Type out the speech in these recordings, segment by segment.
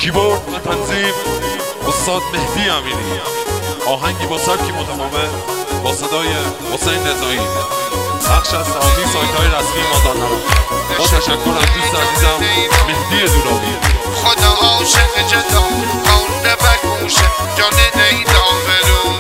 کیبورد و تنظیم استاد مهدی امیری. آهنگی با سبکی متفاوت با صدای حسین رضایی. پخش از تمامی سایت‌های رسمی مازندران. با تشکر از دوست عزیزم مهدی دولابی. خدا عاشق جدا مانده بگوشه جان لیلا برو.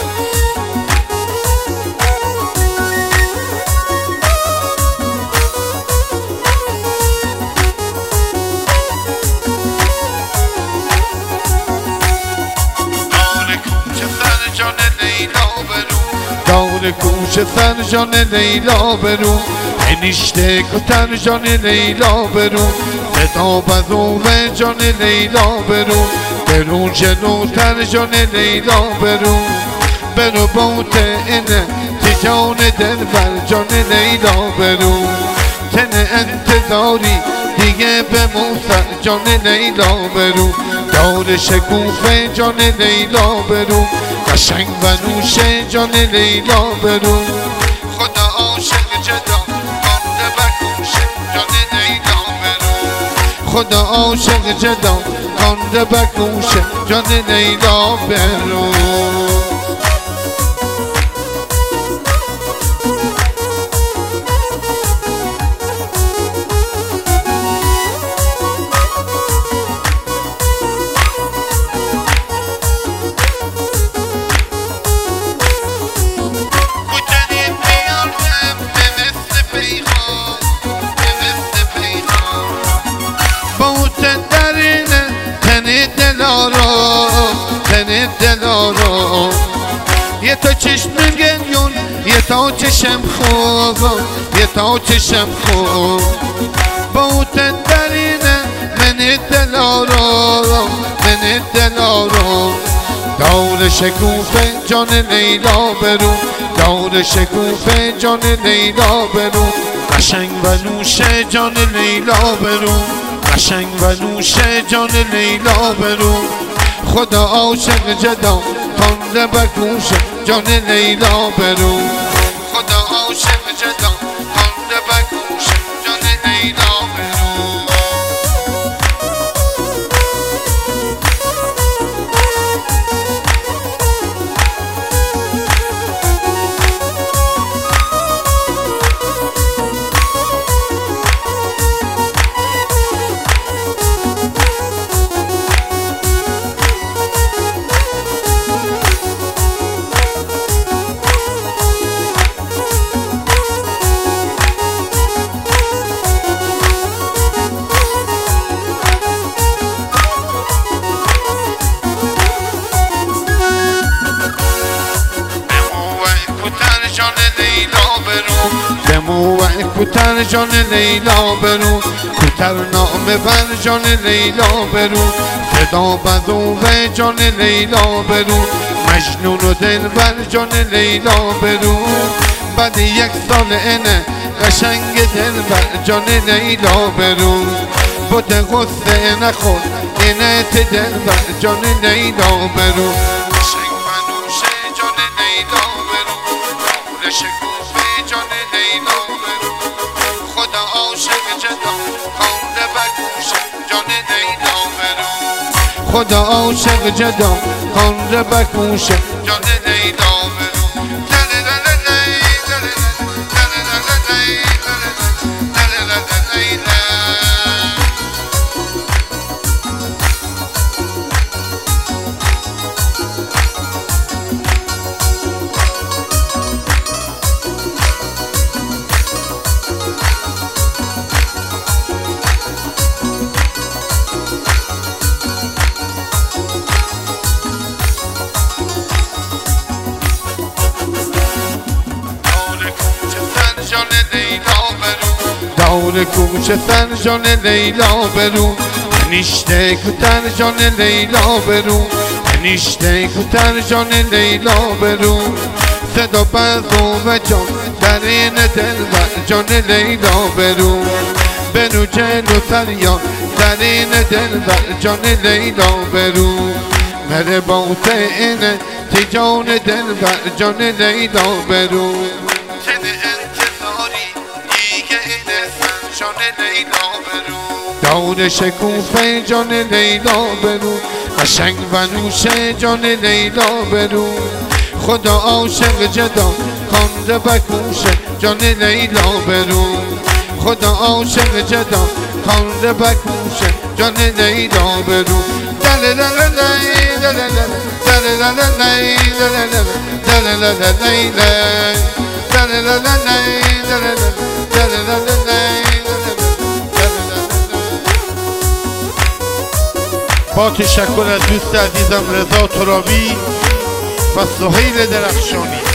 دار کوچه سر جان لیلا برو. انیشته کتر جان لیلا برو. صدا بزوه جان لیلا برو. برو جلوتر جان لیلا برو. برو بوت اینه تی جان دل بر جان لیلا برو. تن انتظاری دیگه به موسر جان لیلا برو. دار شکوفه جان لیلا برو. قشنگ و نوشه جان لیلا برو. خدا عاشق جدا مانده بگوشه جان لیلا برو. خدا عاشق جدا مانده بگوشه جان لیلا برو. دلارو یه تا چشم گریون یه تا چشم خوب یه تا چشم خوب بوتن درینه من دلارو من دلارو. دور شکوفه جان لیلا برو. دور شکوفه جان لیلا برو. قشنگ و نوشه جان لیلا برو. قشنگ و نوشه جان لیلا برو. خدا عاشق جدا خانده بکوشه جان لیلا برو. خدا عاشق جدا خانده بکوشه جان لیلا برو. کتر جان لیلا برو. کتر نامه بر جان لیلا برو. صدا بزوه جان لیلا برو. مجنون و دل بر جان لیلا برو. بعد یک سال اینه قشنگ دل بر جان لیلا برو. بود غصه نخور اینه تی دل بر جان لیلا برو. قشنگ بنوشه جان لیلا برو. دور شکوفه جان لیلا برو. خدا عاشق جدا خانده بگوشه جان لیلا برو. خدا عاشق جدا خانده بگوشه جان لیلا برو. دور کوچه سر جان لیلا برو. نیشته کتر جان لیلا برو. نیشته کتر جان لیلا برو. صدا بزوه جان درین دل بر جان لیلا برو. برو جلوتر یا درین دل بر جان لیلا برو. مره بوت اینه تی جان دل بر جان لیلا برو. جان لیلا برو. یاد شکوفه جان لیلا برو قشنگ و نوش جان لیلا برو خدا عاشق جدا خانده بکوشه جان لیلا برو خدا عاشق جدا خانده بکوشه جان لیلا برو با تشکر از دوست عزیزم رضا ترابی و سهیل درخشانی.